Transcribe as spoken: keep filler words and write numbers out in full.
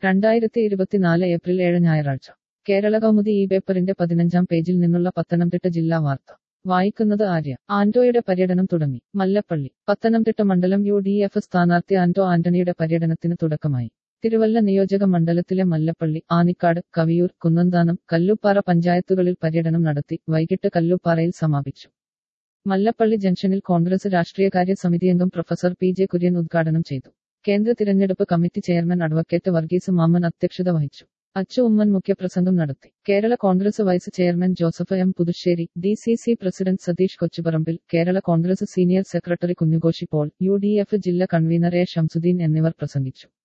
രണ്ടായിരത്തി ഇരുപത്തിനാല് ഏപ്രിൽ ഏഴ് ഞായറാഴ്ച കേരള കൗമുദി ഈ പേപ്പറിന്റെ പതിനഞ്ചാം പേജിൽ നിന്നുള്ള പത്തനംതിട്ട ജില്ലാ വാർത്ത വായിക്കുന്നത് ആര്യ. ആന്റോയുടെ പര്യടനം തുടങ്ങി. മല്ലപ്പള്ളി. പത്തനംതിട്ട മണ്ഡലം യു ഡി എഫ് സ്ഥാനാർത്ഥി ആന്റോ ആന്റണിയുടെ പര്യടനത്തിന് തുടക്കമായി. തിരുവല്ല നിയോജക മണ്ഡലത്തിലെ മല്ലപ്പള്ളി, ആനിക്കാട്, കവിയൂർ, കുന്നന്താനം, കല്ലുപ്പാറ പഞ്ചായത്തുകളിൽ പര്യടനം നടത്തി വൈകിട്ട് കല്ലുപ്പാറയിൽ സമാപിച്ചു. മല്ലപ്പള്ളി ജംഗ്ഷനിൽ കോൺഗ്രസ് രാഷ്ട്രീയകാര്യ സമിതിയംഗം പ്രൊഫസർ പി ജെ കുര്യൻ ഉദ്ഘാടനം ചെയ്തു. കേന്ദ്ര തിരഞ്ഞെടുപ്പ് committee chairman advocate Varghese Mammen അധ്യക്ഷത വഹിച്ചു. അച്ചു ഉമ്മൻ മുഖ്യപ്രസംഗം നടത്തി. Kerala Congress vice chairman Joseph M Puthussery, D C C president Satheesh Kochuparambil, Kerala Congress senior secretary Kunjukoshy Paul, U D F ജില്ലാ കൺവീനർ എ ഷംസുദ്ദീൻ എന്നിവർ പ്രസംഗിച്ചു.